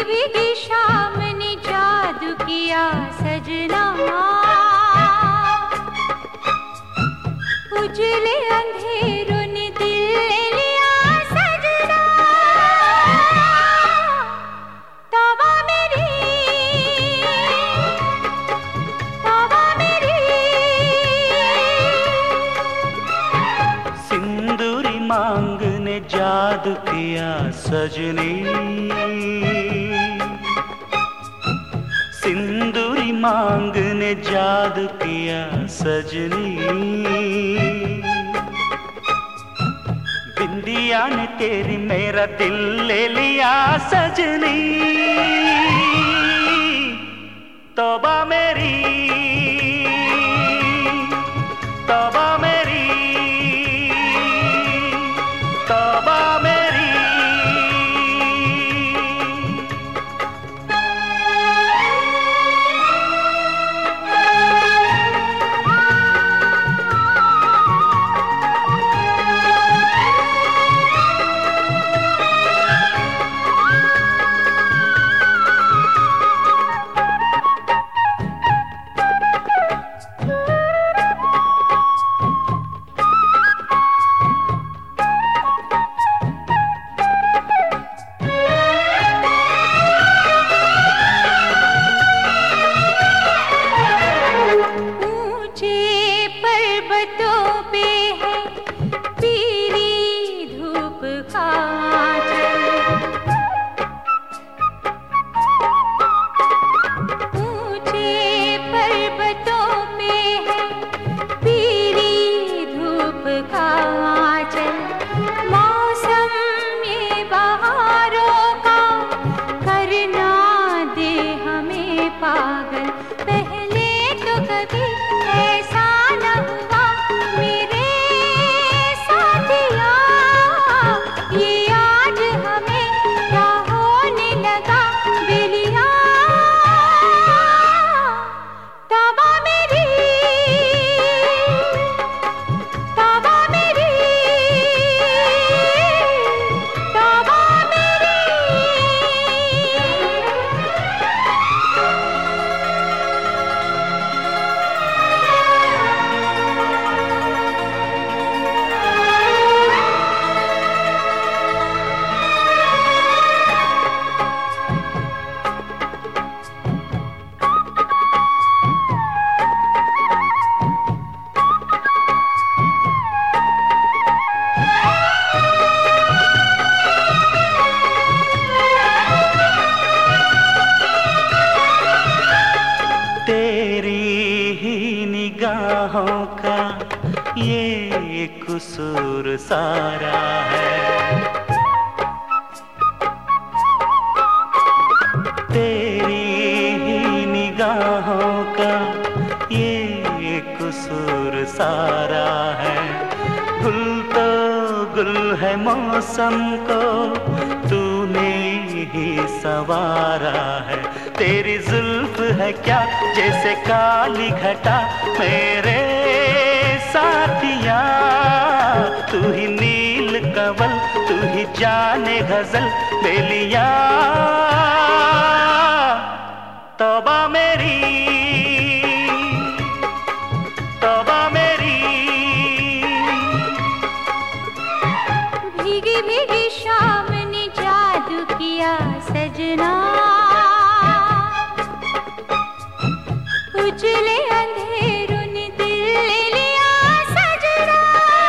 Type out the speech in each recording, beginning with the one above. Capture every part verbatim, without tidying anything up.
भीगी शाम ने जादू किया सजना, उजले अंधेरों ने दिल ले लिया सजना। तौबा मेरी, तौबा मेरी। सिंदूरी मांग ने जादू किया सजनी, सिंदूरी मांग ने जादू किया सजनी। बिंदिया ने तेरी मेरा दिल ले लिया सजनी। तौबा मेरी, तौबा मेरी, तौबा मेरी। पागल पहले तो कभी ऐसा न हुआ मेरे साथिया, ये आज हमें क्या होने लगा बेलिया। तौबा मेरी, तौबा मेरी, तौबा मेरी। निगाहों का ये कसूर सारा है, तेरी ही निगाहों का ये कसूर सारा है। गुल तो गुल है मौसम को तूने ही संवारा है। तेरी जुल्फ है क्या जैसे काली घटा मेरे साथिया, तू ही नील कंवल तू ही जाने गजल बेलिया। तौबा मेरी, तौबा मेरी। भीगी भीगी शाम ने जादू किया सजना, उजले अंधेरों ने दिल ले लिया सजना।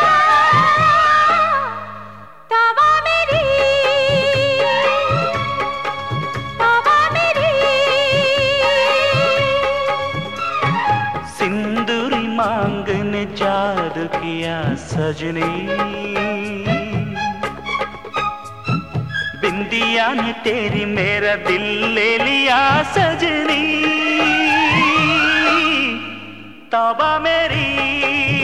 तौबा मेरी, तौबा मेरी। सिंदूरी मांग ने जादू किया सजनी, बिंदिया ने तेरी मेरा दिल ले लिया सजनी। तौबा मेरी।